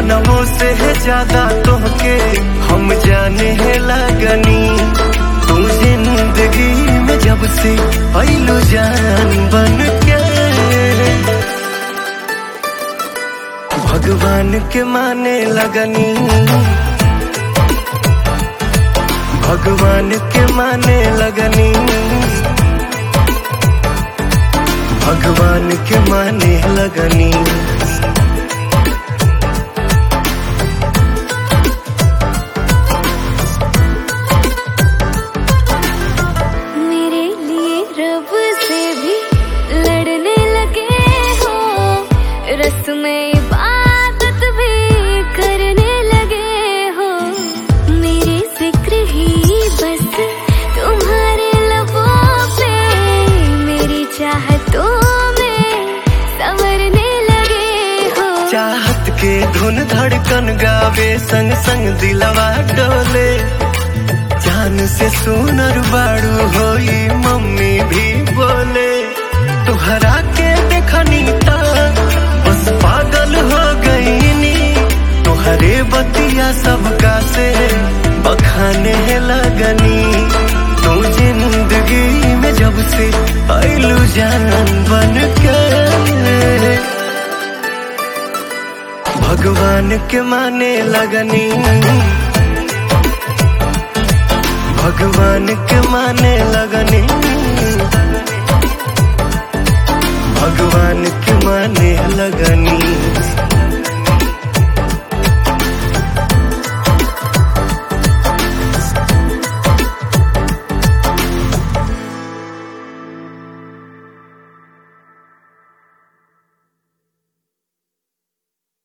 जानवों से है ज्यादा तोहके हम जाने लगनी। तू जिंदगी में जब से आइलू जान बन के, भगवान के माने लगनी, भगवान के माने लगनी, भगवान के माने लगनी। मेरे लिए रब से भी लड़ने लगे हो, रस्में इबादत भी करने लगे हो। मेरे जिक्र ही बस तुम्हारे लबों पे, मेरी चाहतों चाहत के धुन धड़कन गावे, संग संग दिलवा डोले। जान से सुनर बाड़ू होई मम्मी भी बोले। तुहरा के देखनी ता बस पागल हो गईनी, तुहरे बतिया सबका से बखाने लगनी। तू जिंदगी में जब से आइलू जान बन के, भगवान के माने लगनी, भगवान के माने लगनी, भगवान के माने लगनी।